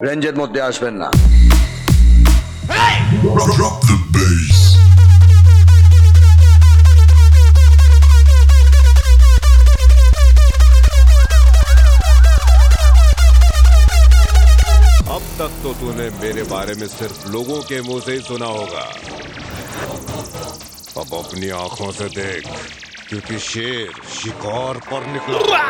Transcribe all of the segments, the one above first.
রেঞ্জের মধ্যে আসবেন না। Drop the bass. अब तक तो तूने मेरे बारे में सिर्फ लोगों के मुंह से ही सुना होगा। अब अपनी आंखों से देख, क्योंकि शेर शिकार पर निकला।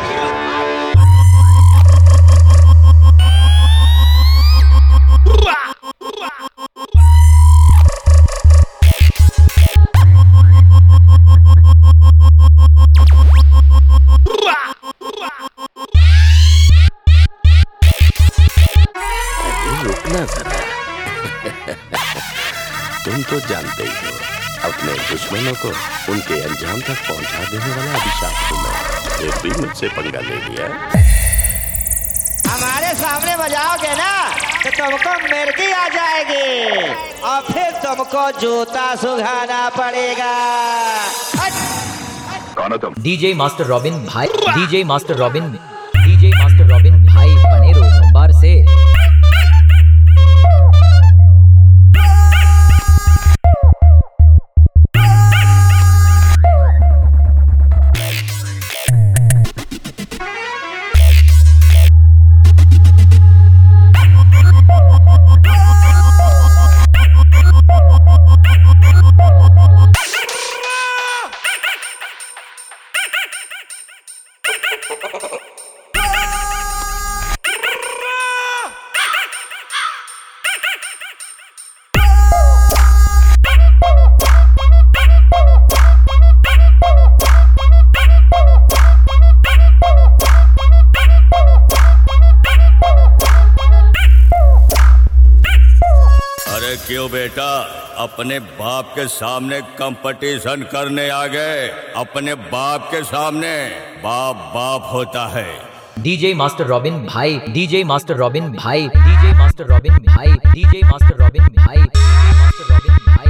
रुकना जरा। तुम तो जानते ही हो, अपने दुश्मनों को उनके अंजाम तक पहुंचा देने वाला अभिशाप हूं मैं। फिर भी मुझसे पंगा ले लिया। हमारे सामने बजाओगे ना तो तुमको मिर्गी आ जाएगी और फिर तुमको जूता सुखाना पड़ेगा। डीजे मास्टर रॉबिन भाई, डीजे मास्टर रॉबिन भाई बनेरो मुंबार से। अरे क्यों बेटा, अपने बाप के सामने कंपटीशन करने आ गए? अपने बाप के सामने बाप बाप होता है। डीजे मास्टर रॉबिन भाई, डीजे मास्टर रॉबिन भाई, डीजे मास्टर रॉबिन भाई, डीजे मास्टर रॉबिन भाई, डीजे मास्टर रॉबिन भाई।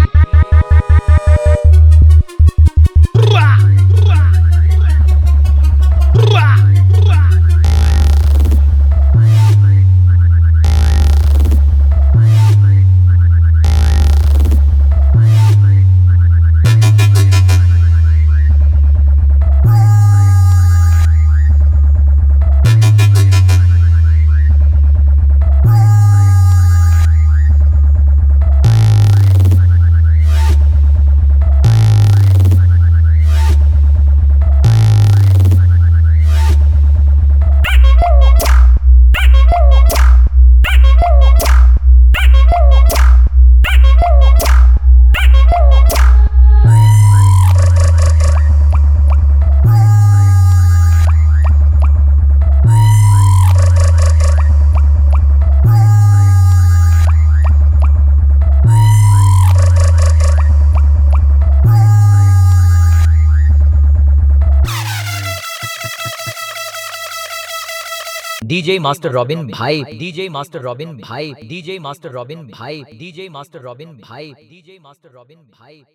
डीजे मास्टर रॉबिन भाई, डीजे मास्टर रॉबिन भाई, डीजे मास्टर रॉबिन भाई, डीजे मास्टर रॉबिन भाई, डीजे मास्टर रॉबिन भाई।